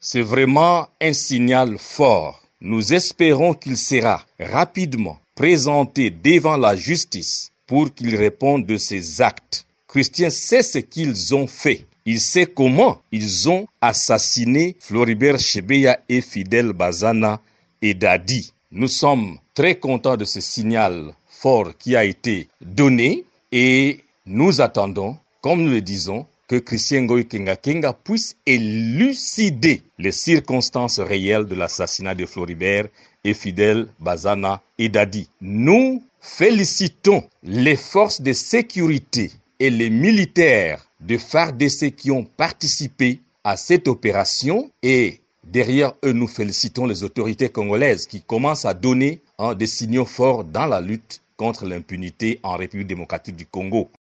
c'est vraiment un signal fort. Nous espérons qu'il sera rapidement présenté devant la justice pour qu'il réponde de ses actes. Christian sait ce qu'ils ont fait. Il sait comment ils ont assassiné Floribert Chebeya et Fidel Bazana et Dadi. Nous sommes très contents de ce signal fort qui a été donné et nous attendons, comme nous le disons, que Christian Ngoy Kenga Kenga puisse élucider les circonstances réelles de l'assassinat de Floribert et Fidel Bazana et Dadi. Nous félicitons les forces de sécurité et les militaires de FARDC qui ont participé à cette opération et derrière eux, nous félicitons les autorités congolaises qui commencent à donner des signaux forts dans la lutte contre l'impunité en République démocratique du Congo.